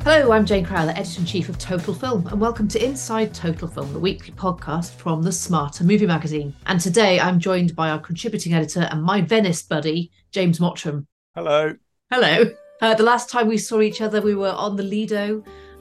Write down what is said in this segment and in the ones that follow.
Hello, I'm Jane Crowler, Editor-in-Chief of Total Film, and welcome to Inside Total Film, the weekly podcast from the Smarter Movie Magazine. And today I'm joined by our contributing editor and my Venice buddy, James Mottram. Hello. Hello. The last time we saw each other, we were on the Lido,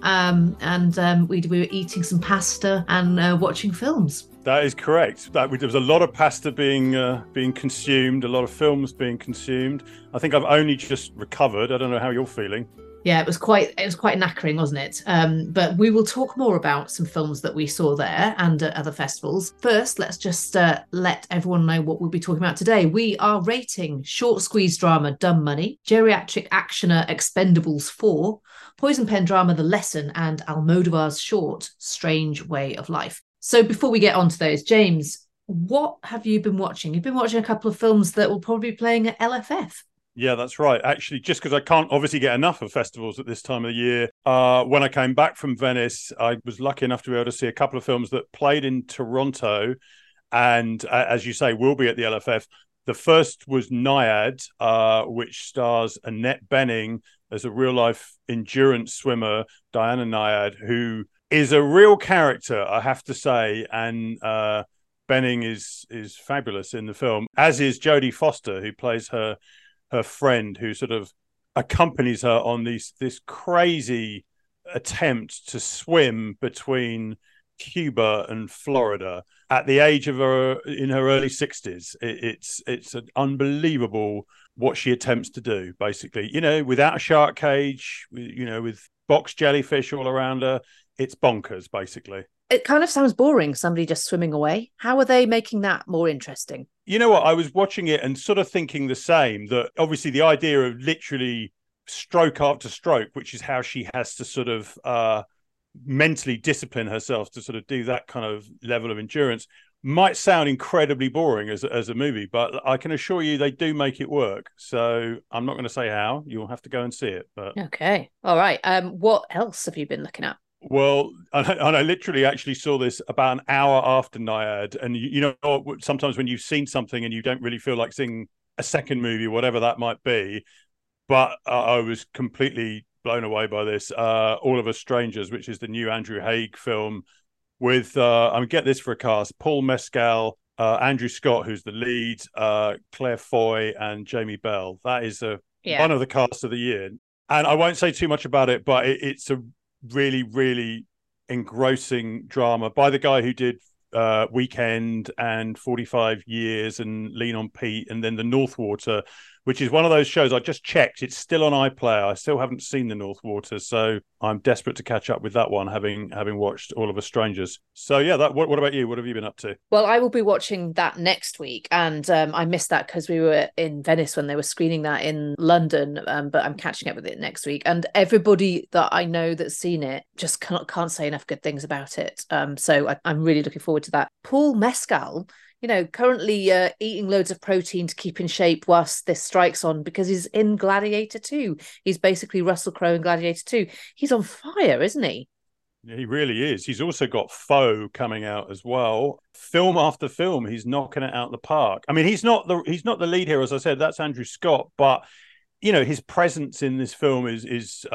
and we were eating some pasta and watching films. That is correct. There was a lot of pasta being consumed, a lot of films being consumed. I think I've only just recovered. I don't know how you're feeling. Yeah, it was quite knackering, wasn't it? But we will talk more about some films that we saw there and at other festivals. First, let's just let everyone know what we'll be talking about today. We are rating short squeeze drama Dumb Money, geriatric actioner Expendables 4, poison pen drama The Lesson, and Almodovar's short Strange Way of Life. So before we get on to those, James, what have you been watching? You've been watching a couple of films that will probably be playing at LFF. Yeah, that's right. Actually, just because I can't obviously get enough of festivals at this time of the year, when I came back from Venice, I was lucky enough to be able to see a couple of films that played in Toronto and, as you say, will be at the LFF. The first was Nyad, which stars Annette Bening as a real-life endurance swimmer, Diana Nyad, who is a real character, I have to say, and Bening is fabulous in the film, as is Jodie Foster, who plays her friend, who sort of accompanies her on this crazy attempt to swim between Cuba and Florida at the age of in her early 60s. It's an unbelievable what she attempts to do, basically, without a shark cage, with box jellyfish all around her. It's bonkers, basically. It kind of sounds boring, somebody just swimming away. How are they making that more interesting? You know what? I was watching it and sort of thinking the same, that obviously the idea of literally stroke after stroke, which is how she has to sort of mentally discipline herself to sort of do that kind of level of endurance, might sound incredibly boring as a movie, but I can assure you they do make it work. So I'm not going to say how. You'll have to go and see it. But okay. All right. What else have you been looking at? Well, and I literally actually saw this about an hour after Nyad. And, sometimes when you've seen something and you don't really feel like seeing a second movie, whatever that might be, but I was completely blown away by this. All of Us Strangers, which is the new Andrew Haigh film with, get this for a cast, Paul Mescal, Andrew Scott, who's the lead, Claire Foy and Jamie Bell. That is one of the casts of the year. And I won't say too much about it, but it's a really, really engrossing drama by the guy who did Weekend and 45 Years and Lean on Pete and then The North Water, which is one of those shows I just checked. It's still on iPlayer. I still haven't seen The North Water, so I'm desperate to catch up with that one, having watched All of Us Strangers. So yeah, what about you? What have you been up to? Well, I will be watching that next week, and I missed that because we were in Venice when they were screening that in London, but I'm catching up with it next week. And everybody that I know that's seen it just can't say enough good things about it. So I'm really looking forward to that. Paul Mescal, currently eating loads of protein to keep in shape whilst this strike's on, because he's in Gladiator 2. He's basically Russell Crowe in Gladiator 2. He's on fire, isn't he? Yeah, he really is. He's also got Foe coming out as well. Film after film, he's knocking it out the park. I mean, he's not the lead here, as I said. That's Andrew Scott, but his presence in this film is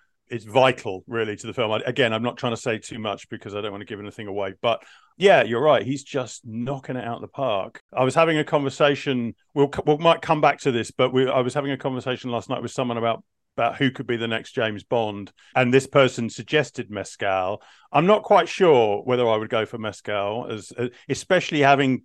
vital, really, to the film. I'm not trying to say too much because I don't want to give anything away, but yeah, you're right. He's just knocking it out the park. I was having a conversation. We might come back to this, but I was having a conversation last night with someone about who could be the next James Bond, and this person suggested Mescal. I'm not quite sure whether I would go for Mescal, especially having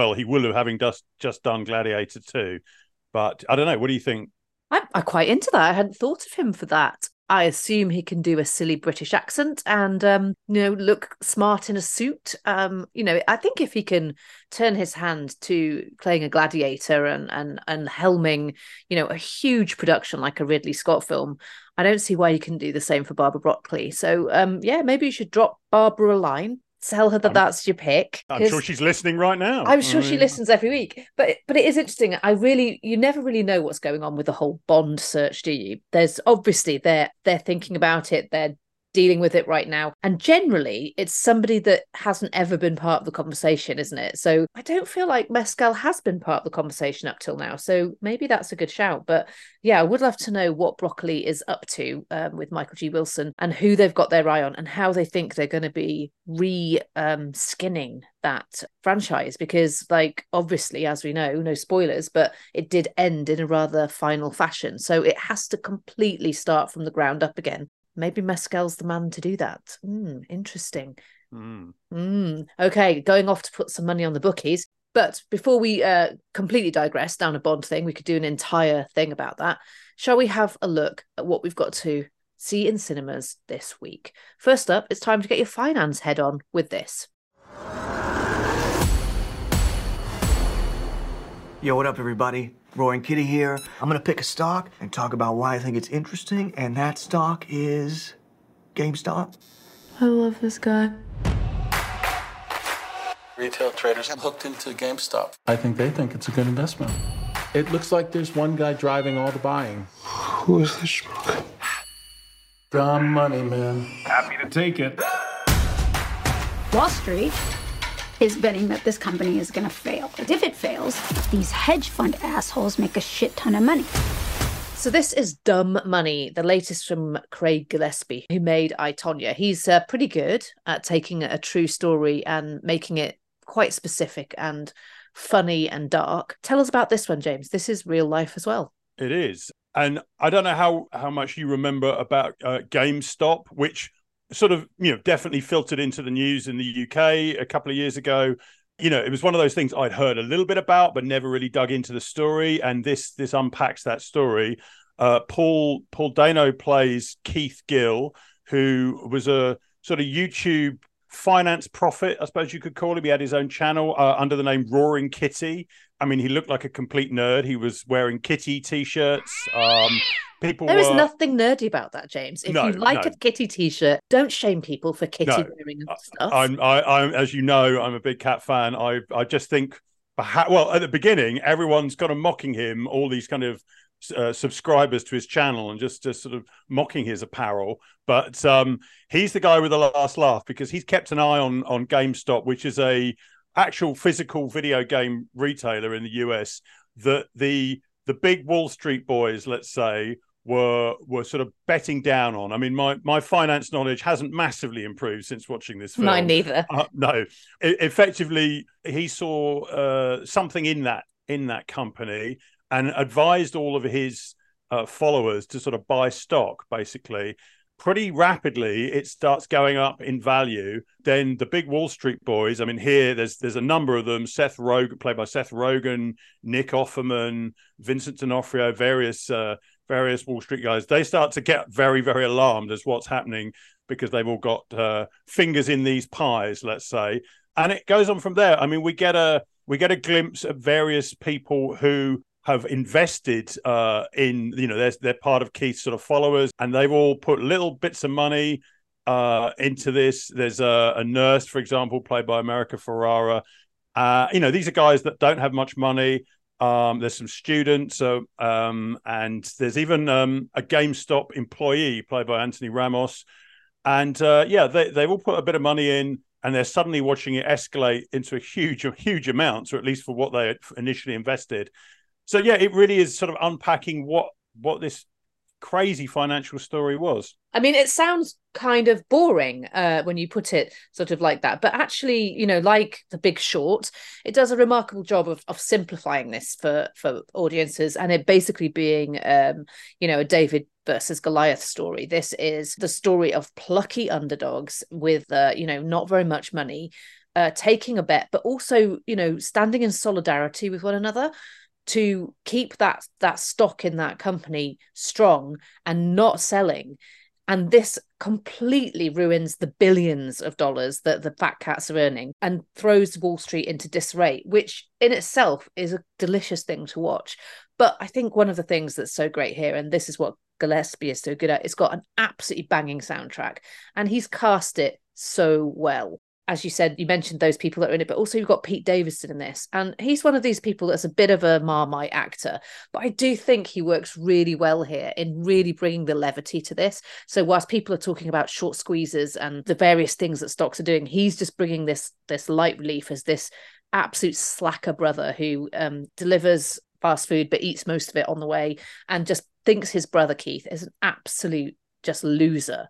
just done Gladiator 2. But I don't know. What do you think? I'm quite into that. I hadn't thought of him for that. I assume he can do a silly British accent and, look smart in a suit. I think if he can turn his hand to playing a gladiator and helming, a huge production like a Ridley Scott film, I don't see why he can do the same for Barbara Broccoli. So, maybe you should drop Barbara a line. Tell her that's your pick. I'm sure she's listening right now. I'm sure she listens every week. But it is interesting. You never really know what's going on with the whole Bond search, do you? There's obviously they're thinking about it. They're dealing with it right now. And generally, it's somebody that hasn't ever been part of the conversation, isn't it? So I don't feel like Mescal has been part of the conversation up till now. So maybe that's a good shout. But yeah, I would love to know what Broccoli is up to with Michael G. Wilson and who they've got their eye on and how they think they're going to be skinning that franchise. Because, like, obviously, as we know, no spoilers, but it did end in a rather final fashion. So it has to completely start from the ground up again. Maybe Mescal's the man to do that. Interesting. Okay, going off to put some money on the bookies. But before we completely digress down a Bond thing, we could do an entire thing about that. Shall we have a look at what we've got to see in cinemas this week? First up, it's time to get your finance head on with this. Yo, what up, everybody? Roy and Kitty here. I'm gonna pick a stock and talk about why I think it's interesting, and that stock is GameStop. I love this guy. Retail traders have hooked into GameStop. I think they think it's a good investment. It looks like there's one guy driving all the buying. Who is this schmuck? Dumb money, man. Happy to take it. Wall Street is betting that this company is going to fail. But if it fails, these hedge fund assholes make a shit ton of money. So this is Dumb Money, the latest from Craig Gillespie, who made I, Tonya. He's pretty good at taking a true story and making it quite specific and funny and dark. Tell us about this one, James. This is real life as well. It is. And I don't know how much you remember about GameStop, which sort of, definitely filtered into the news in the UK a couple of years ago. It was one of those things I'd heard a little bit about, but never really dug into the story. And this unpacks that story. Paul Dano plays Keith Gill, who was a sort of YouTube finance prophet, I suppose you could call him. He had his own channel under the name Roaring Kitty. I mean, he looked like a complete nerd. He was wearing Kitty t-shirts. There is nothing nerdy about that, James. If you like a Kitty t-shirt, don't shame people for Kitty wearing stuff. I'm, as you know, I'm a big cat fan. I just think, at the beginning, everyone's kind of mocking him, all these kind of subscribers to his channel, and just sort of mocking his apparel. But he's the guy with the last laugh, because he's kept an eye on GameStop, which is a actual physical video game retailer in the US that the big Wall Street boys, let's say, were sort of betting down on. I mean, my finance knowledge hasn't massively improved since watching this film. Mine neither. No, effectively, he saw something in that company and advised all of his followers to sort of buy stock, basically. Pretty rapidly, it starts going up in value. Then the big Wall Street boys, I mean, here there's a number of them. Seth Rogen, played by Seth Rogen, Nick Offerman, Vincent D'Onofrio, various Wall Street guys. They start to get very, very alarmed as what's happening, because they've all got fingers in these pies, let's say. And it goes on from there. I mean, we get a glimpse of various people who have invested in, they're part of Keith's sort of followers, and they've all put little bits of money into this. There's a nurse, for example, played by America Ferrara. These are guys that don't have much money. There's some students, and there's even a GameStop employee played by Anthony Ramos. And they've all put a bit of money in, and they're suddenly watching it escalate into a huge amount, or at least for what they had initially invested. So, yeah, it really is sort of unpacking what this crazy financial story was. I mean, it sounds kind of boring when you put it sort of like that. But actually, like The Big Short, it does a remarkable job of simplifying this for audiences, and it basically being, a David versus Goliath story. This is the story of plucky underdogs with, not very much money, taking a bet, but also, standing in solidarity with one another to keep that stock in that company strong and not selling. And this completely ruins the billions of dollars that the fat cats are earning and throws Wall Street into disarray, which in itself is a delicious thing to watch. But I think one of the things that's so great here, and this is what Gillespie is so good at, it's got an absolutely banging soundtrack, and he's cast it so well. as you said, you mentioned those people that are in it, but also you've got Pete Davidson in this. And he's one of these people that's a bit of a Marmite actor, but I do think he works really well here in really bringing the levity to this. So whilst people are talking about short squeezes and the various things that stocks are doing, he's just bringing this light relief as this absolute slacker brother who delivers fast food, but eats most of it on the way and just thinks his brother Keith is an absolute just loser.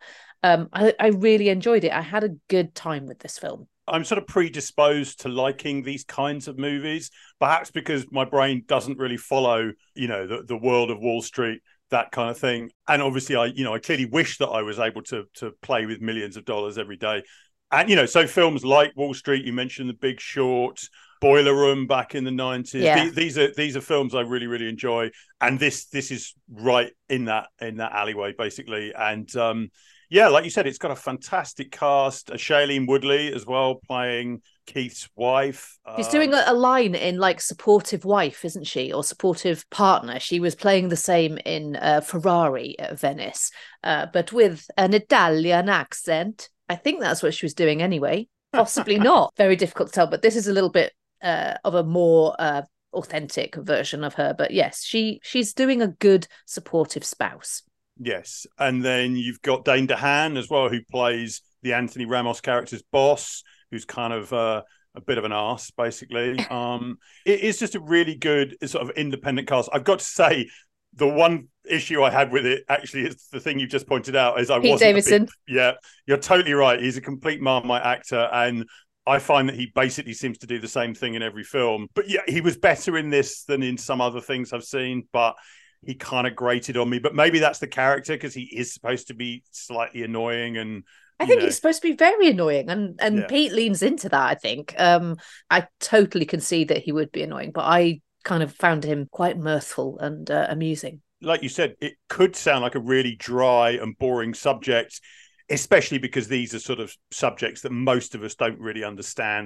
I really enjoyed it. I had a good time with this film. I'm sort of predisposed to liking these kinds of movies, perhaps because my brain doesn't really follow, the world of Wall Street, that kind of thing. And obviously, I clearly wish that I was able to play with millions of dollars every day. And, so films like Wall Street, you mentioned The Big Short, Boiler Room back in the 90s. Yeah. These are films I really, really enjoy. And this is right in that alleyway, basically. And like you said, it's got a fantastic cast. Shailene Woodley as well, playing Keith's wife. She's doing a line in like supportive wife, isn't she? Or supportive partner. She was playing the same in Ferrari at Venice, but with an Italian accent. I think that's what she was doing anyway. Possibly not. Very difficult to tell, but this is a little bit of a more authentic version of her. But yes, she's doing a good supportive spouse. Yes. And then you've got Dane DeHaan as well, who plays the Anthony Ramos character's boss, who's kind of a bit of an arse, basically. It is just a really good sort of independent cast. I've got to say, the one issue I had with it actually is the thing you just pointed out, is Pete Davidson. Yeah, you're totally right. He's a complete Marmite actor, and I find that he basically seems to do the same thing in every film. But yeah, he was better in this than in some other things I've seen, but he kind of grated on me. But maybe that's the character, because he is supposed to be slightly annoying, and I think he's supposed to be very annoying, and yeah. Pete leans into that, I think. I totally can see that he would be annoying, but I kind of found him quite mirthful and amusing. Like you said, it could sound like a really dry and boring subject, especially because these are sort of subjects that most of us don't really understand,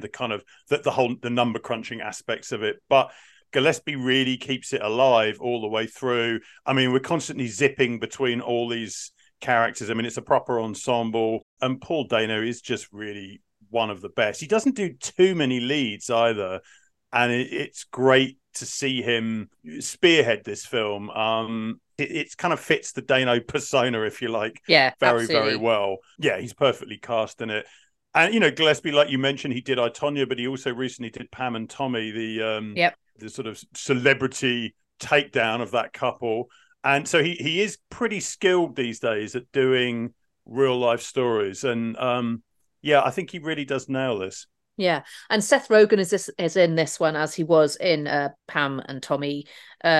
the number crunching aspects of it. But Gillespie really keeps it alive all the way through. I mean, we're constantly zipping between all these characters. I mean, it's a proper ensemble, and Paul Dano is just really one of the best. He doesn't do too many leads either, and it's great to see him spearhead this film. It kind of fits the Dano persona, if you like, very, absolutely. Very well. Yeah, he's perfectly cast in it. And, Gillespie, like you mentioned, he did I, Tonya, but he also recently did Pam and Tommy, the sort of celebrity takedown of that couple. And so he is pretty skilled these days at doing real life stories. And I think he really does nail this. Yeah, and Seth Rogen is in this one, as he was in Pam and Tommy.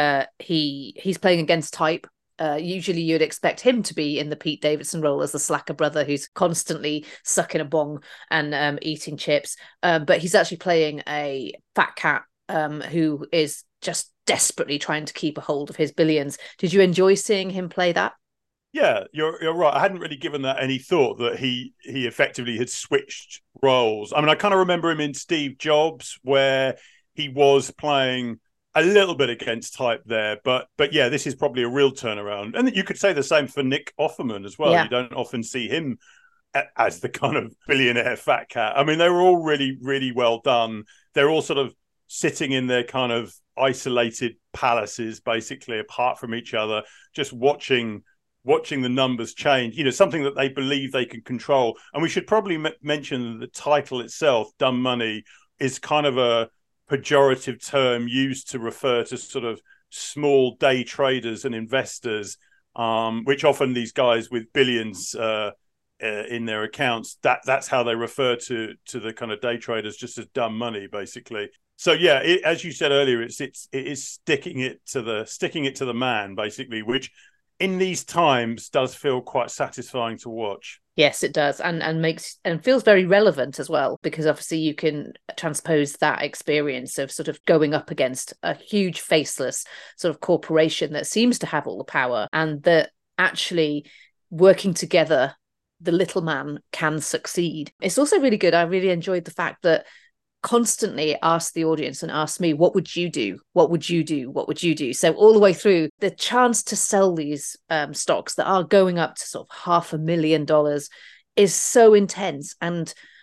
He's playing against type. Usually you'd expect him to be in the Pete Davidson role as the slacker brother who's constantly sucking a bong and eating chips. But he's actually playing a fat cat who is just desperately trying to keep a hold of his billions. Did you enjoy seeing him play that? Yeah, you're right. I hadn't really given that any thought, that he effectively had switched roles. I mean, I kind of remember him in Steve Jobs, where he was playing a little bit against type there. But yeah, this is probably a real turnaround. And you could say the same for Nick Offerman as well. Yeah. You don't often see him as the kind of billionaire fat cat. I mean, they were all really, really well done. They're all sort of sitting in their kind of isolated palaces, basically, apart from each other, just watching the numbers change, something that they believe they can control. And we should probably mention that the title itself, Dumb Money, is kind of a pejorative term used to refer to sort of small day traders and investors, which often these guys with billions in their accounts, that's how they refer to the kind of day traders, just as dumb money, basically. So yeah, as you said earlier, it is sticking it to the man, basically, which in these times does feel quite satisfying to watch. Yes, it does, and feels very relevant as well, because obviously you can transpose that experience of sort of going up against a huge faceless sort of corporation that seems to have all the power, and that actually working together, the little man can succeed. It's also really good. I really enjoyed the fact that constantly ask the audience and ask me, what would you do? What would you do? What would you do? So all the way through, the chance to sell these stocks that are going up to sort of $500,000 is so intense. And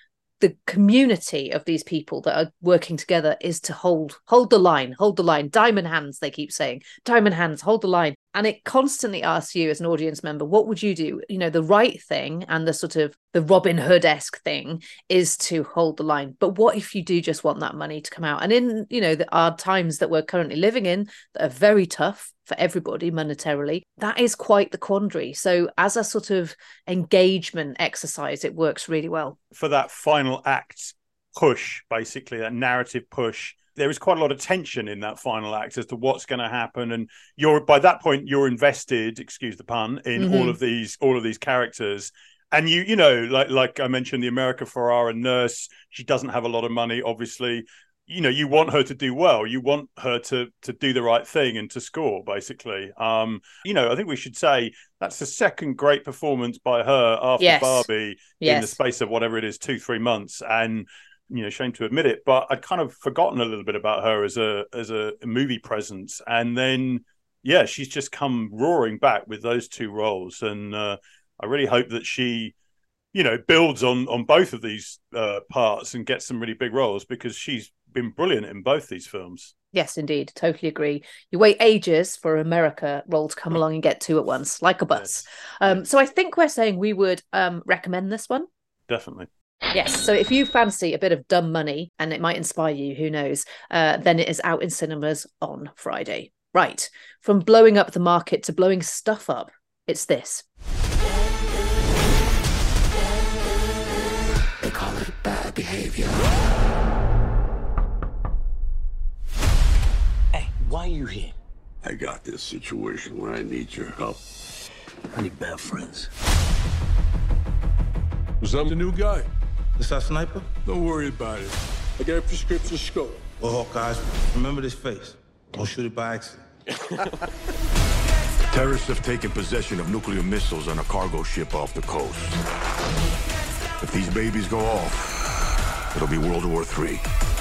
the community of these people that are working together is to hold the line, diamond hands, they keep saying, diamond hands, hold the line. And it constantly asks you as an audience member, what would you do? You know, the right thing and the sort of the Robin Hood-esque thing is to hold the line. But what if you do just want that money to come out? And in, you know, our times that we're currently living in that are very tough for everybody monetarily, that is quite the quandary. So as a sort of engagement exercise, it works really well. For that final act push, basically, that narrative push, there is quite a lot of tension in that final act as to what's going to happen, and by that point you're invested, excuse the pun, in all of these characters. And you know, like I mentioned, the America Ferrara nurse, she doesn't have a lot of money, obviously. You know, you want her to do well. You want her to do the right thing and to score, basically. You know, I think we should say that's the second great performance by her after Barbie in the space of whatever it is, 2-3 months. And you know, shame to admit it, but I'd kind of forgotten a little bit about her as a movie presence. And then, yeah, she's just come roaring back with those two roles. And I really hope that she, you know, builds on both of these parts and gets some really big roles, because she's been brilliant in both these films. Yes, indeed. Totally agree. You wait ages for America role to come along and get two at once, like a bus. Yes. So I think we're saying we would recommend this one. Definitely. Yes, so if you fancy a bit of dumb money, and it might inspire you, who knows, then it is out in cinemas on Friday. Right, from blowing up the market to blowing stuff up, it's this. They call it bad behavior. Hey, why are you here? I got this situation where I need your help. I need bad friends. Was I'm the new guy? This our sniper? Don't worry about it. I got a prescription scope. Well, guys, remember this face. Don't shoot it by accident. Terrorists have taken possession of nuclear missiles on a cargo ship off the coast. If these babies go off, it'll be World War III.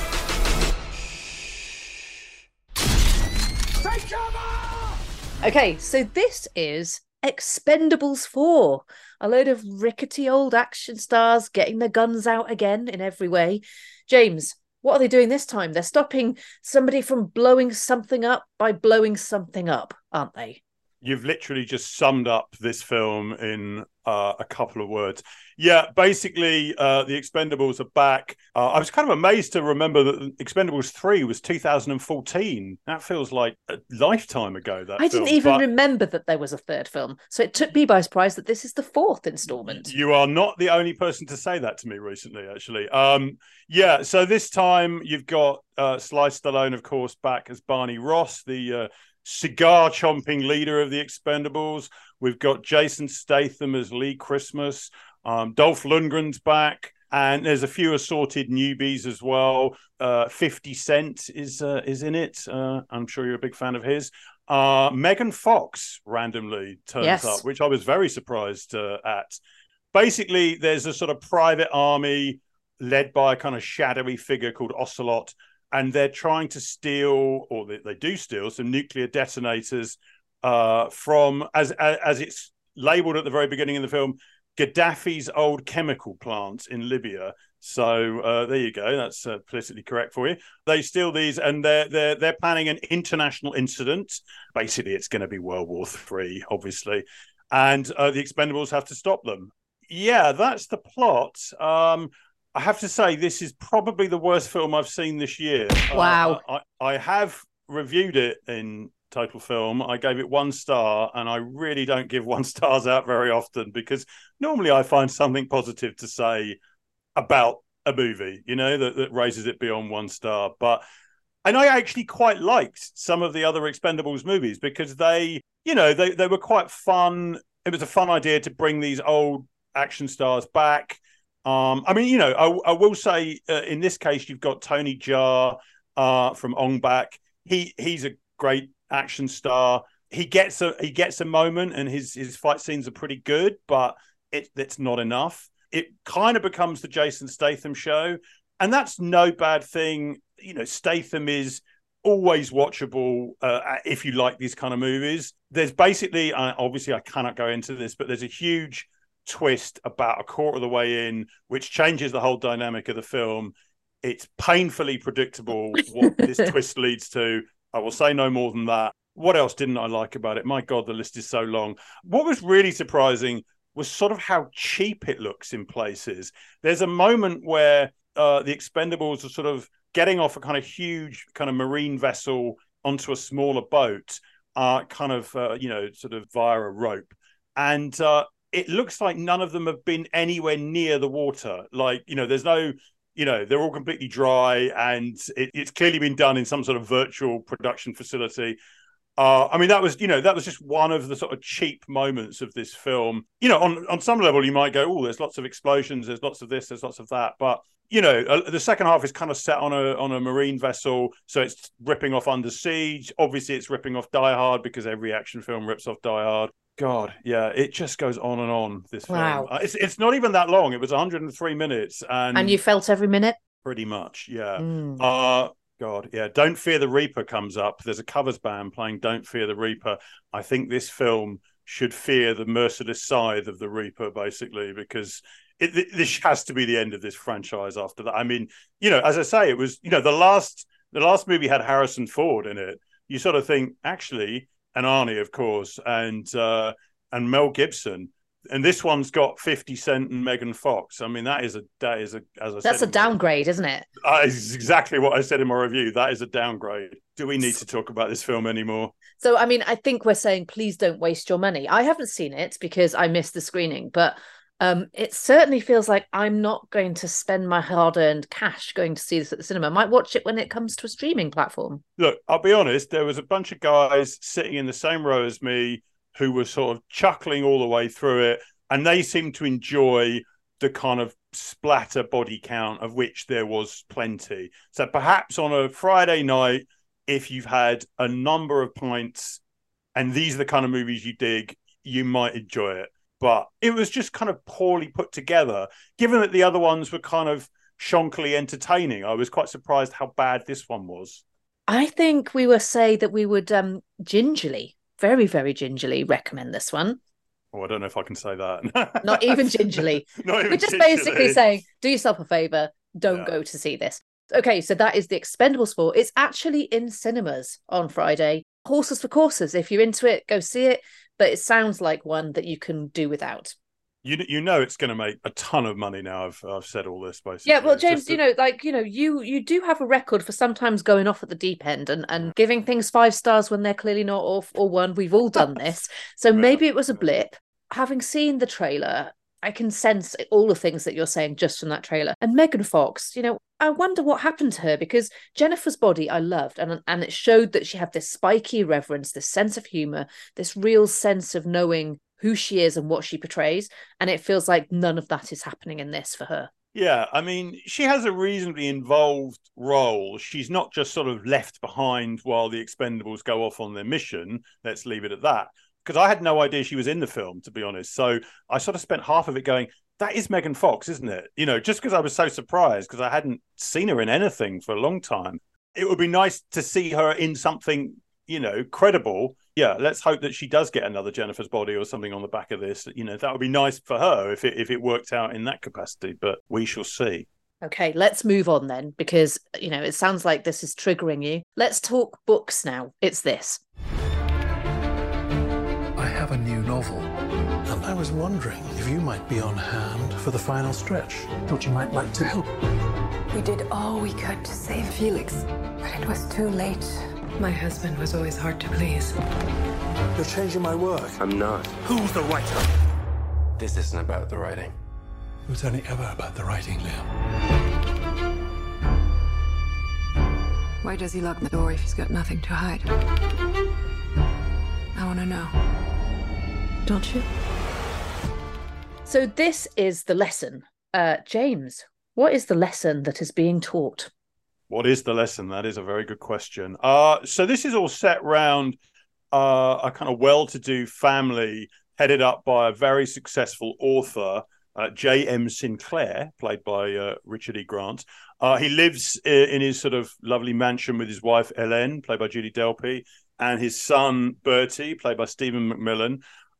Take cover! Okay, so this is Expendables 4. A load of rickety old action stars getting their guns out again in every way. James, what are they doing this time? They're stopping somebody from blowing something up by blowing something up, aren't they? You've literally just summed up this film in a couple of words. Yeah, basically, the Expendables are back. I was kind of amazed to remember that Expendables 3 was 2014. That feels like a lifetime ago, that I didn't even remember that there was a third film. So it took me by surprise that this is the fourth installment. You are not the only person to say that to me recently, actually. Yeah, so this time you've got Sly Stallone, of course, back as Barney Ross, the cigar-chomping leader of the Expendables. We've got Jason Statham as Lee Christmas. Dolph Lundgren's back, and there's a few assorted newbies as well. 50 Cent is in it. I'm sure you're a big fan of his. Megan Fox randomly turns up, which I was very surprised at. Basically, there's a sort of private army led by a kind of shadowy figure called Ocelot, and they're trying to steal, or they do steal, some nuclear detonators from, as it's labelled at the very beginning of the film, Gaddafi's old chemical plant in Libya. So there you go. That's politically correct for you. They steal these, and they're planning an international incident. Basically, it's going to be World War III, obviously, and the Expendables have to stop them. Yeah, that's the plot. I have to say, this is probably the worst film I've seen this year. Wow. I have reviewed it in Total Film. I gave it 1 star, and I really don't give 1 stars out very often, because normally I find something positive to say about a movie, you know, that raises it beyond 1 star. And I actually quite liked some of the other Expendables movies, because they were quite fun. It was a fun idea to bring these old action stars back. I mean, you know, I will say in this case, you've got Tony Jaa from Ong Bak. He's a great action star. He gets a moment, and his fight scenes are pretty good, but it's not enough. It kind of becomes the Jason Statham show, and that's no bad thing. You know, Statham is always watchable if you like these kind of movies. There's basically, obviously I cannot go into this, but there's a huge twist about a quarter of the way in, which changes the whole dynamic of the film. It's painfully predictable what this twist leads to. I will say no more than that. What else didn't I like about it? My God, the list is so long. What was really surprising was sort of how cheap it looks in places. There's a moment where the Expendables are sort of getting off a kind of huge kind of marine vessel onto a smaller boat, sort of via a rope. And it looks like none of them have been anywhere near the water. Like, there's no... they're all completely dry, and it's clearly been done in some sort of virtual production facility. That was just one of the sort of cheap moments of this film. On some level, you might go, "Oh, there's lots of explosions, there's lots of this, there's lots of that," but the second half is kind of set on a marine vessel, so it's ripping off Under Siege. Obviously, it's ripping off Die Hard because every action film rips off Die Hard. God, yeah, it just goes on and on, this film. It's not even that long. It was 103 minutes. And you felt every minute? Pretty much, yeah. God, yeah. Don't Fear the Reaper comes up. There's a covers band playing Don't Fear the Reaper. I think this film should fear the merciless scythe of the Reaper, basically, because this has to be the end of this franchise after that. I mean, as I say, it was, the last movie had Harrison Ford in it. You sort of think, actually... and Arnie, of course, and Mel Gibson, and this one's got 50 Cent and Megan Fox. I mean, that's a downgrade, isn't it? It's exactly what I said in my review. That is a downgrade. Do we need to talk about this film anymore? So, I mean, I think we're saying, please don't waste your money. I haven't seen it because I missed the screening, but it certainly feels like I'm not going to spend my hard-earned cash going to see this at the cinema. I might watch it when it comes to a streaming platform. Look, I'll be honest, there was a bunch of guys sitting in the same row as me who were sort of chuckling all the way through it, and they seemed to enjoy the kind of splatter body count, of which there was plenty. So perhaps on a Friday night, if you've had a number of pints and these are the kind of movies you dig, you might enjoy it. But it was just kind of poorly put together, given that the other ones were kind of shonkily entertaining. I was quite surprised how bad this one was. I think we were say that we would gingerly, very, very gingerly recommend this one. Oh, I don't know if I can say that. Not even gingerly. We're just basically saying, do yourself a favour, don't go to see this. Okay, so that is The Expendables 4. It's actually in cinemas on Friday. Horses for Courses. If you're into it, go see it. But it sounds like one that you can do without. You know it's going to make a ton of money now. I've said all this basically. Yeah, well, James, you do have a record for sometimes going off at the deep end and giving things 5 stars when they're clearly not, or 1. We've all done this, so maybe it was a blip. Having seen the trailer, I can sense all the things that you're saying just from that trailer. And Megan Fox, I wonder what happened to her, because Jennifer's Body I loved, and it showed that she had this spiky irreverence, this sense of humour, this real sense of knowing who she is and what she portrays, and it feels like none of that is happening in this for her. Yeah, I mean, she has a reasonably involved role. She's not just sort of left behind while the Expendables go off on their mission. Let's leave it at that. Because I had no idea she was in the film, to be honest. So I sort of spent half of it going, that is Megan Fox, isn't it? Just because I was so surprised, because I hadn't seen her in anything for a long time. It would be nice to see her in something, credible. Yeah, let's hope that she does get another Jennifer's Body or something on the back of this. That would be nice for her if it worked out in that capacity, but we shall see. Okay, let's move on then, because, it sounds like this is triggering you. Let's talk books now. It's this. I have a new novel, and I was wondering if you might be on hand for the final stretch. Thought you might like to help. We did all we could to save Felix, but it was too late. My husband was always hard to please. You're changing my work. I'm not. Who's the writer? This isn't about the writing. It was only ever about the writing, Liam. Why does he lock the door if he's got nothing to hide? I want to know. Don't you? So this is the lesson. James, what is the lesson that is being taught? What is the lesson? That is a very good question. So this is all set round a kind of well-to-do family headed up by a very successful author, J.M. Sinclair, played by Richard E. Grant. He lives in his sort of lovely mansion with his wife, Hélène, played by Judy Delpy, and his son, Bertie, played by Stephen McMillan.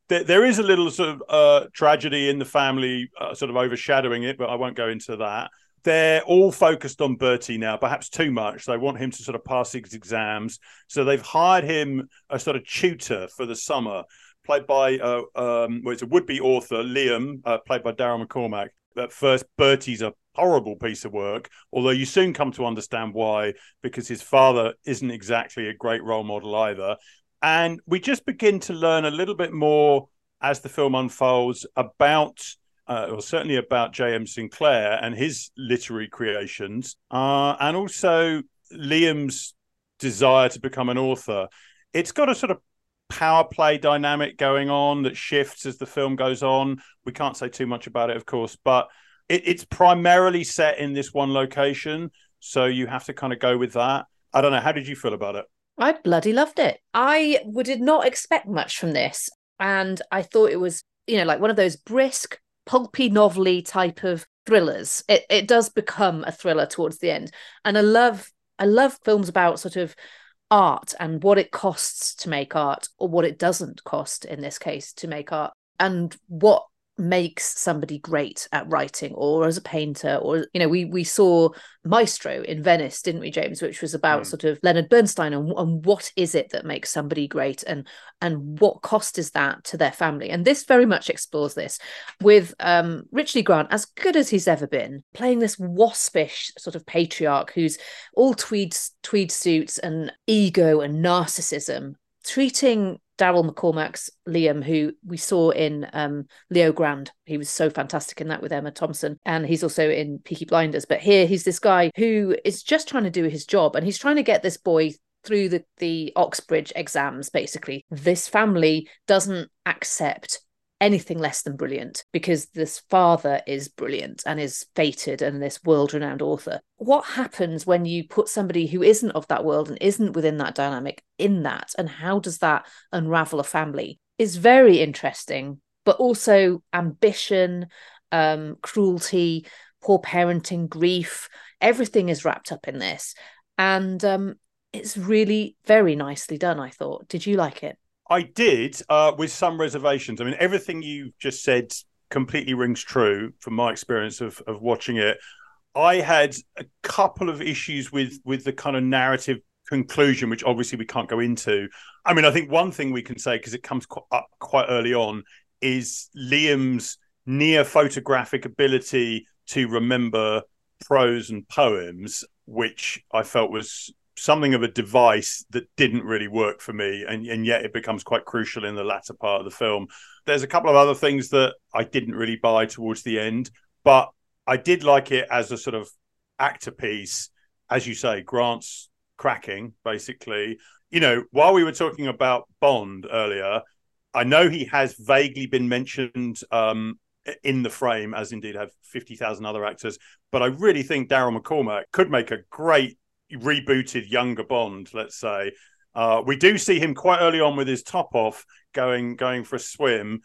there is a little sort of tragedy in the family sort of overshadowing it, but I won't go into that. They're all focused on Bertie now, perhaps too much. They want him to sort of pass his exams. So they've hired him a sort of tutor for the summer, played by, it's a would-be author, Liam, played by Daryl McCormack. At first, Bertie's a horrible piece of work, although you soon come to understand why, because his father isn't exactly a great role model either. And we just begin to learn a little bit more as the film unfolds about... or certainly about J.M. Sinclair and his literary creations, and also Liam's desire to become an author. It's got a sort of power play dynamic going on that shifts as the film goes on. We can't say too much about it, of course, but it's primarily set in this one location, so you have to kind of go with that. I don't know. How did you feel about it? I bloody loved it. I did not expect much from this, and I thought it was, like one of those brisk, pulpy, novelty type of thrillers. It does become a thriller towards the end, and I love films about sort of art and what it costs to make art, or what it doesn't cost in this case to make art, and what makes somebody great at writing or as a painter. Or we saw Maestro in Venice, didn't we, James, which was about sort of Leonard Bernstein and what is it that makes somebody great, and what cost is that to their family. And this very much explores this with Richard E. Grant, as good as he's ever been, playing this waspish sort of patriarch who's all tweed suits and ego and narcissism, treating Daryl McCormack's Liam, who we saw in Leo Grand. He was so fantastic in that with Emma Thompson, and he's also in Peaky Blinders. But here he's this guy who is just trying to do his job, and he's trying to get this boy through the Oxbridge exams, basically. This family doesn't accept anything less than brilliant, because this father is brilliant and is fated and this world-renowned author. What happens when you put somebody who isn't of that world and isn't within that dynamic in that, and how does that unravel a family, is very interesting. But also ambition, cruelty, poor parenting, grief, everything is wrapped up in this. And it's really very nicely done, I thought. Did you like it? I did, with some reservations. I mean, everything you just said completely rings true from my experience of watching it. I had a couple of issues with the kind of narrative conclusion, which obviously we can't go into. I mean, I think one thing we can say, because it comes up quite early on, is Liam's near photographic ability to remember prose and poems, which I felt was something of a device that didn't really work for me, and yet it becomes quite crucial in the latter part of the film. There's a couple of other things that I didn't really buy towards the end, but I did like it as a sort of actor piece. As you say, Grant's cracking, basically. While we were talking about Bond earlier, I know he has vaguely been mentioned in the frame, as indeed have 50,000 other actors, but I really think Daryl McCormack could make a great rebooted younger Bond, let's say. We do see him quite early on with his top off going for a swim,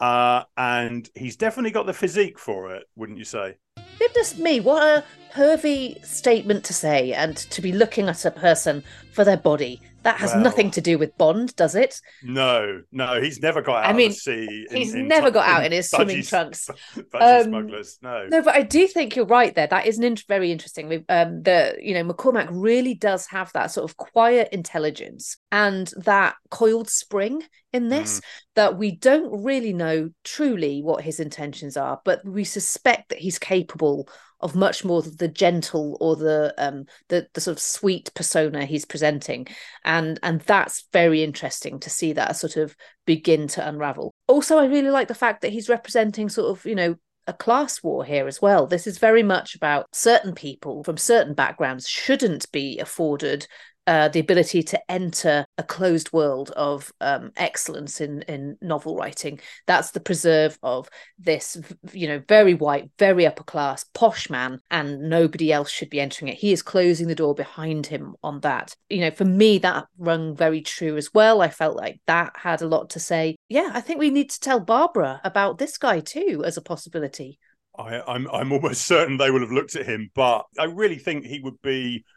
and he's definitely got the physique for it, wouldn't you say? Goodness me, what a pervy statement to say, and to be looking at a person for their body. That has nothing to do with Bond, does it? No, he's never got out of the sea. He's never got out in his swimming trunks. Budgie smugglers, no. No, but I do think you're right there. That is very interesting. McCormack really does have that sort of quiet intelligence and that coiled spring in this, that we don't really know truly what his intentions are, but we suspect that he's capable of much more the gentle or the sort of sweet persona he's presenting, and that's very interesting to see that sort of begin to unravel. Also, I really like the fact that he's representing sort of a class war here as well. This is very much about certain people from certain backgrounds shouldn't be afforded the ability to enter a closed world of excellence in novel writing. That's the preserve of this, very white, very upper class, posh man, and nobody else should be entering it. He is closing the door behind him on that. For me, that rung very true as well. I felt like that had a lot to say. Yeah, I think we need to tell Barbara about this guy too as a possibility. I'm almost certain they would have looked at him, but I really think he would be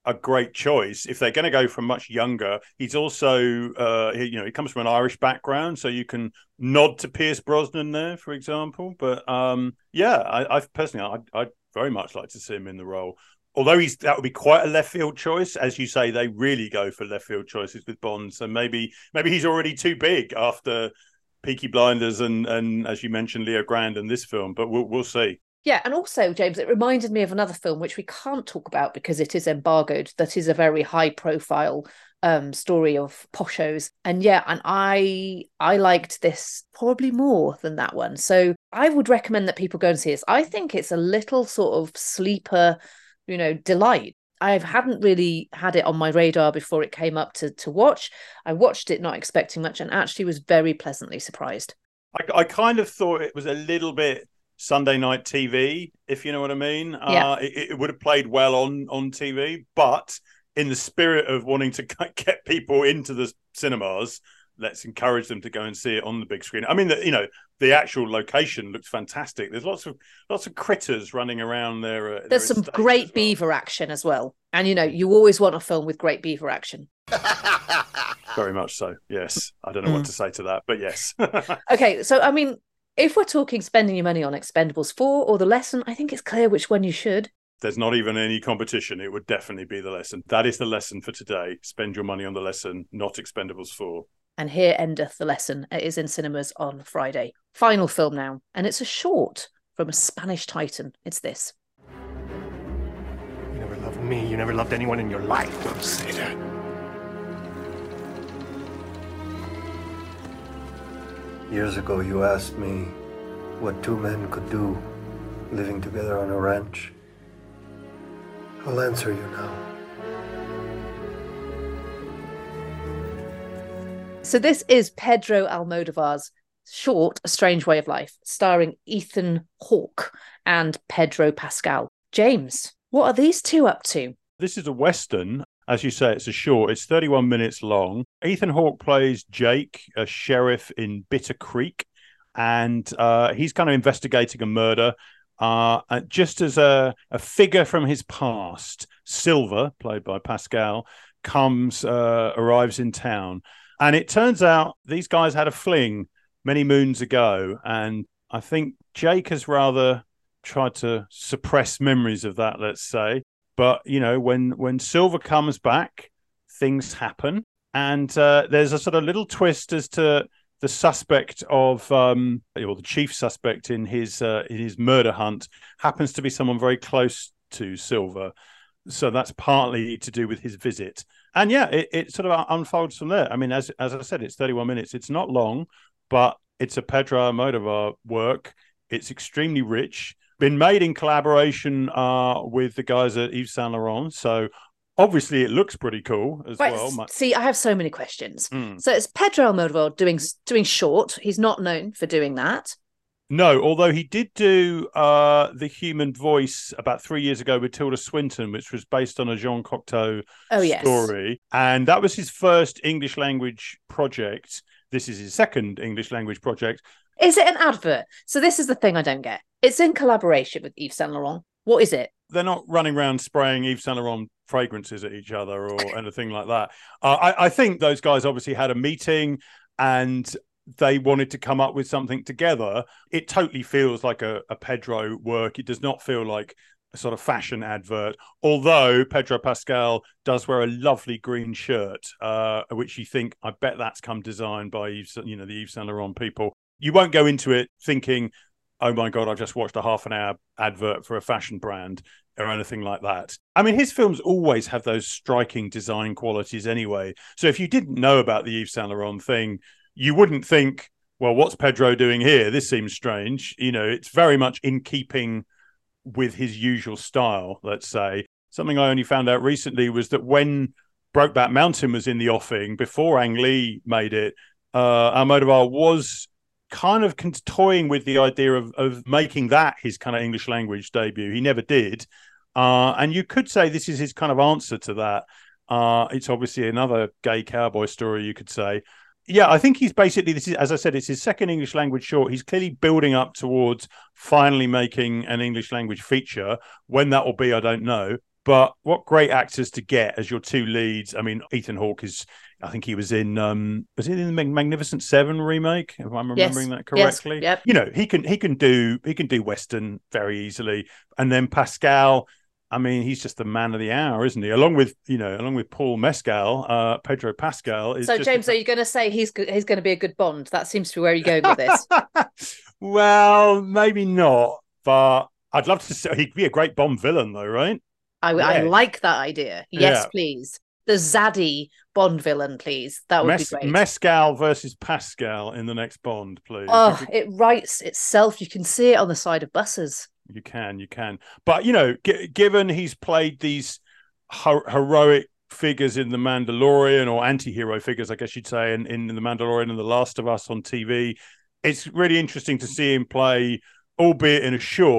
a great choice. If they're going to go for much younger, he's also, he comes from an Irish background, so you can nod to Pierce Brosnan there, for example. But I personally, I'd very much like to see him in the role. Although that would be quite a left field choice. As you say, they really go for left field choices with Bond. So maybe he's already too big after Peaky Blinders and as you mentioned, Leo Grand in this film. But we'll see. Yeah, and also, James, it reminded me of another film which we can't talk about because it is embargoed. That is a very high-profile story of poshos. And I liked this probably more than that one. So I would recommend that people go and see this. I think it's a little sort of sleeper, delight. I hadn't really had it on my radar before it came up to watch. I watched it not expecting much and actually was very pleasantly surprised. I kind of thought it was a little bit Sunday night TV, if you know what I mean. Yeah. It would have played well on TV, but in the spirit of wanting to get people into the cinemas, let's encourage them to go and see it on the big screen. I mean, the actual location looks fantastic. There's lots of critters running around there. There's some great beaver action as well. And, you always want a film with great beaver action. Very much so, yes. I don't know what to say to that, but yes. Okay, so, I mean, if we're talking spending your money on Expendables 4 or The Lesson, I think it's clear which one you should. There's not even any competition. It would definitely be The Lesson. That is The Lesson for today. Spend your money on The Lesson, not Expendables 4. And here endeth The Lesson. It is in cinemas on Friday. Final film now, and it's a short from a Spanish titan. It's this. You never loved me. You never loved anyone in your life. Don't say that. Years ago, you asked me what two men could do living together on a ranch. I'll answer you now. So this is Pedro Almodovar's short, A Strange Way of Life, starring Ethan Hawke and Pedro Pascal. James, what are these two up to? This is a Western. As you say, it's a short. It's 31 minutes long. Ethan Hawke plays Jake, a sheriff in Bitter Creek, and he's kind of investigating a murder. Just as a figure from his past, Silver, played by Pascal, arrives in town. And it turns out these guys had a fling many moons ago. And I think Jake has rather tried to suppress memories of that, let's say. But, when Silver comes back, things happen. And there's a sort of little twist as to the suspect or the chief suspect in his murder hunt happens to be someone very close to Silver. So that's partly to do with his visit. And it sort of unfolds from there. I mean, as I said, it's 31 minutes. It's not long, but it's a Pedro Almodovar work. It's extremely rich. Been made in collaboration with the guys at Yves Saint Laurent. So obviously it looks pretty cool as well. See, I have so many questions. So it's Pedro Almodovar doing short. He's not known for doing that. No, although he did do The Human Voice about 3 years ago with Tilda Swinton, which was based on a Jean Cocteau story. And that was his first English language project. This is his second English language project. Is it an advert? So this is the thing I don't get. It's in collaboration with Yves Saint Laurent. What is it? They're not running around spraying Yves Saint Laurent fragrances at each other or anything like that. I think those guys obviously had a meeting and they wanted to come up with something together. It totally feels like a Pedro work. It does not feel like a sort of fashion advert, although Pedro Pascal does wear a lovely green shirt, which you think, I bet that's come designed by the Yves Saint Laurent people. You won't go into it thinking, oh my God, I just watched a half an hour advert for a fashion brand or anything like that. I mean, his films always have those striking design qualities anyway. So if you didn't know about the Yves Saint Laurent thing, you wouldn't think, well, what's Pedro doing here? This seems strange. It's very much in keeping with his usual style, let's say. Something I only found out recently was that when Brokeback Mountain was in the offing, before Ang Lee made it, Almodovar was kind of toying with the idea of making that his kind of English language debut. He never did. And you could say this is his kind of answer to that. It's obviously another gay cowboy story, you could say. Yeah, I think he's basically, this is, as I said, it's his second English language short. He's clearly building up towards finally making an English language feature. When that will be, I don't know. But what great actors to get as your two leads. I mean, Ethan Hawke I think he was in was it in the Magnificent Seven remake, if I'm remembering that correctly? Yes. Yep. You know, he can do Western very easily. And then Pascal, I mean, he's just the man of the hour, isn't he? Along with Paul Mescal, Pedro Pascal is. So, James, are you going to say he's going to be a good Bond? That seems to be where you're going with this. Well, maybe not, but I'd love to say he'd be a great Bond villain, though, right? I like that idea. Yes, please. The zaddy Bond villain, please. That would be great. Mescal versus Pascal in the next Bond, please. Oh, it writes itself. You can see it on the side of buses. You can. But, you know, given he's played these heroic figures in The Mandalorian, or anti-hero figures, I guess you'd say, in The Mandalorian and The Last of Us on TV, it's really interesting to see him play, albeit in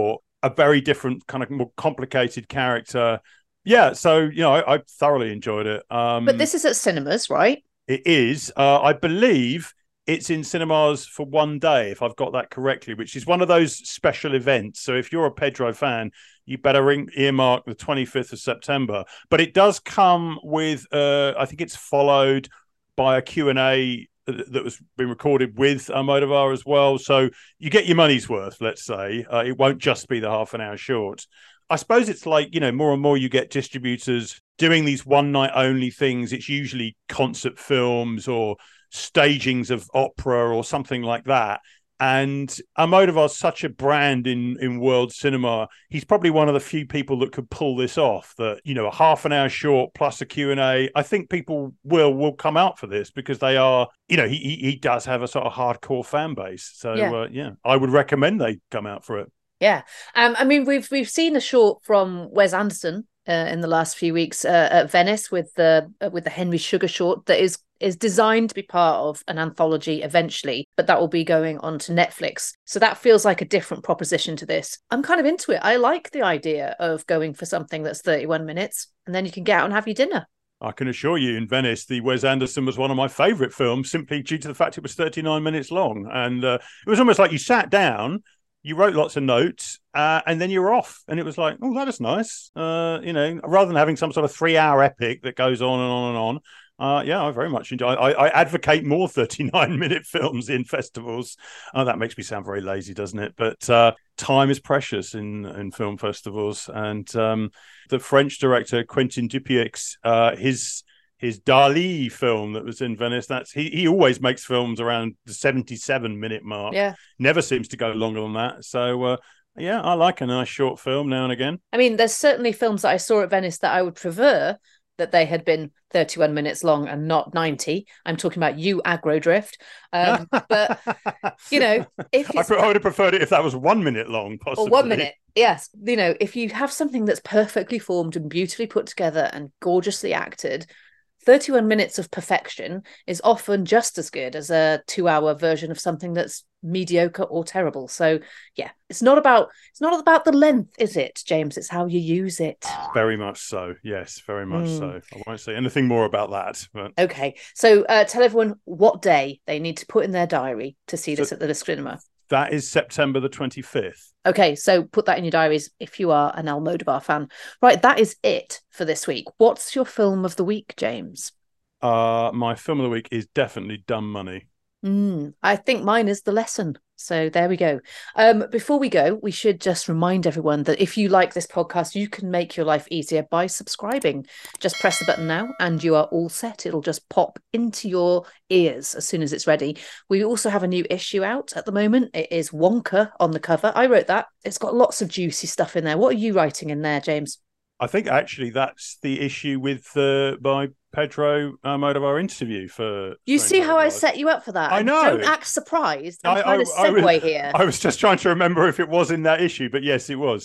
a very different, kind of more complicated character. Yeah, so, you know, I thoroughly enjoyed it. But this is at cinemas, right? It is. I believe it's in cinemas for one day, if I've got that correctly, which is one of those special events. So if you're a Pedro fan, you better earmark the 25th of September. But it does come with, I think it's followed by a Q&A that was being recorded with Almodovar as well. So you get your money's worth, let's say. It won't just be the half an hour short. I suppose it's like, you know, more and more you get distributors doing these one night only things. It's usually concert films or stagings of opera or something like that. And Almodovar's such a brand in world cinema. He's probably one of the few people that could pull this off, that, you know, a half an hour short plus a Q&A. I think people will come out for this because they are, you know, he does have a sort of hardcore fan base. So, I would recommend they come out for it. Yeah. I mean, we've seen a short from Wes Anderson in the last few weeks at Venice with the Henry Sugar short that is designed to be part of an anthology eventually, but that will be going on to Netflix. So that feels like a different proposition to this. I'm kind of into it. I like the idea of going for something that's 31 minutes and then you can get out and have your dinner. I can assure you, in Venice, the Wes Anderson was one of my favourite films, simply due to the fact it was 39 minutes long. And it was almost like you sat down, you wrote lots of notes, and then you're off. And it was like, oh, that is nice. You know, rather than having some sort of 3-hour epic that goes on and on and on. I very much enjoy. I advocate more 39-minute films in festivals. That makes me sound very lazy, doesn't it? But time is precious in film festivals. And the French director Quentin Dupieux, his Dali film that was in Venice, he always makes films around the 77-minute mark. Yeah, never seems to go longer than that. So I like a nice short film now and again. I mean, there's certainly films that I saw at Venice that I would prefer that they had been 31 minutes long and not 90. I'm talking about You, Aggro Drift. But, you know, if I would have preferred it if that was 1 minute long, possibly. Or 1 minute, yes. You know, if you have something that's perfectly formed and beautifully put together and gorgeously acted, 31 minutes of perfection is often just as good as a 2-hour version of something that's mediocre or terrible. So yeah, it's not about the length, is it, James? It's how you use it. Very much so. Yes, very much so. I won't say anything more about that. But... Okay. So tell everyone what day they need to put in their diary to see this at the cinema. That is September the 25th. Okay, so put that in your diaries if you are an Almodovar fan. Right, that is it for this week. What's your film of the week, James? My film of the week is definitely Dumb Money. I think mine is The Lesson. So there we go. Before we go, we should just remind everyone that if you like this podcast, you can make your life easier by subscribing. Just press the button now and you are all set. It'll just pop into your ears as soon as it's ready. We also have a new issue out at the moment. It is Wonka on the cover. I wrote that. It's got lots of juicy stuff in there. What are you writing in there, James? I think actually that's the issue with my Pedro Almodovar interview for. You see how I set you up for that? I know. Don't act surprised. I'm trying to segue here. I was just trying to remember if it was in that issue, but yes, it was.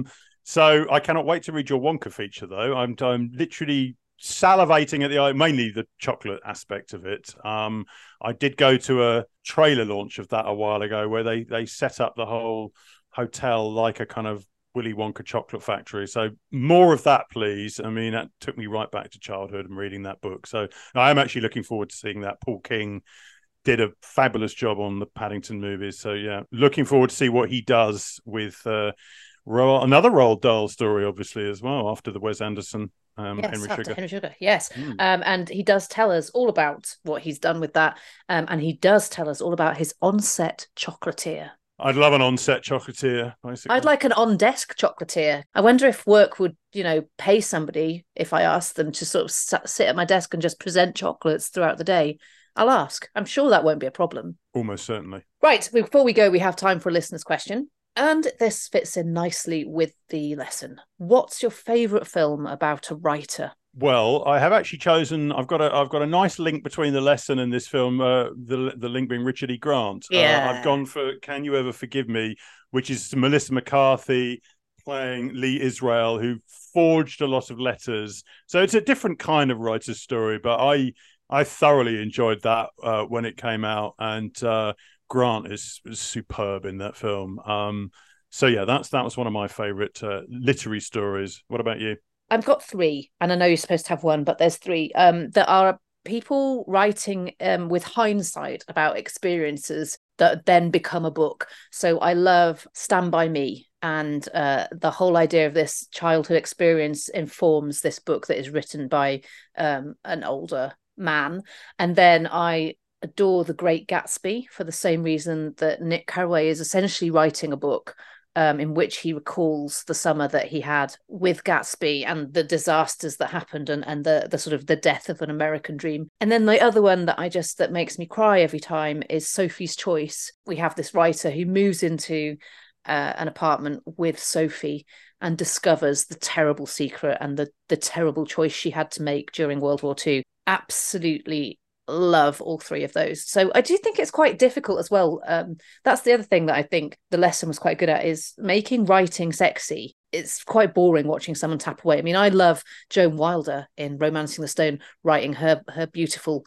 So I cannot wait to read your Wonka feature, though. I'm literally salivating at mainly the chocolate aspect of it. I did go to a trailer launch of that a while ago where they set up the whole hotel like a kind of Willy Wonka chocolate factory. So more of that, please. I mean, that took me right back to childhood and reading that book. So I am actually looking forward to seeing that. Paul King did a fabulous job on the Paddington movies. So yeah, looking forward to see what he does with Another Roald Dahl story, obviously, as well, after the Wes Anderson Yes, Henry after Sugar. Henry Sugar, yes. And he does tell us all about what he's done with that. And he does tell us all about his on-set chocolatier. I'd love an on-set chocolatier, basically. I'd like an on-desk chocolatier. I wonder if work would, pay somebody if I asked them to sort of sit at my desk and just present chocolates throughout the day. I'll ask. I'm sure that won't be a problem. Almost certainly. Right, before we go, we have time for a listener's question. And this fits in nicely with the lesson. What's your favourite film about a writer? Well, I have actually chosen. I've got a nice link between the lesson and this film. The link being Richard E. Grant. Yeah. I've gone for "Can You Ever Forgive Me," which is Melissa McCarthy playing Lee Israel, who forged a lot of letters. So it's a different kind of writer's story, but I thoroughly enjoyed that when it came out, and Grant is superb in that film. So yeah, that was one of my favourite literary stories. What about you? I've got 3, and I know you're supposed to have 1, but there's 3 that are people writing with hindsight about experiences that then become a book. So I love Stand By Me, and the whole idea of this childhood experience informs this book that is written by an older man. And then I adore The Great Gatsby for the same reason that Nick Carraway is essentially writing a book in which he recalls the summer that he had with Gatsby and the disasters that happened and the sort of the death of an American dream. And then the other one that makes me cry every time is Sophie's Choice. We have this writer who moves into an apartment with Sophie and discovers the terrible secret and the terrible choice she had to make during World War II. Absolutely love all 3 of those. So I do think it's quite difficult as well. That's the other thing that I think the lesson was quite good at, is making writing sexy. It's quite boring watching someone tap away. I mean, I love Joan Wilder in Romancing the Stone, writing her beautiful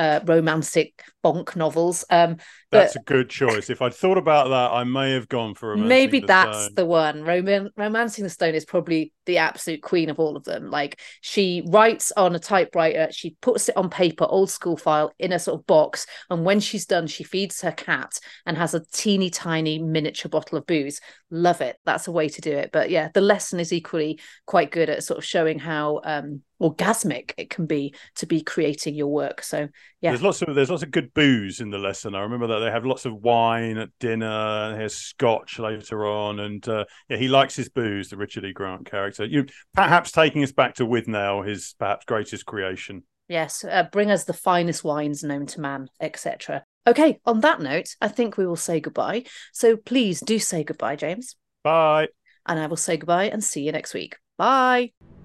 romantic bonk novels. That's a good choice. If I'd thought about that, I may have gone for Romancing maybe the that's Stone. the one. Romancing the Stone is probably the absolute queen of all of them. Like, she writes on a typewriter, she puts it on paper, old school file, in a sort of box, and when she's done, she feeds her cat and has a teeny tiny miniature bottle of booze. Love it. That's a way to do it. But yeah, the lesson is equally quite good at sort of showing how orgasmic it can be to be creating your work. So yeah, there's lots of good booze in the lesson. I remember that they have lots of wine at dinner, and there's scotch later on, and he likes his booze, the Richard E. Grant character. You perhaps taking us back to Withnail, his perhaps greatest creation. Yes, bring us the finest wines known to man, etc. Okay, on that note, I think we will say goodbye. So please do say goodbye, James. Bye. And I will say goodbye and see you next week. Bye.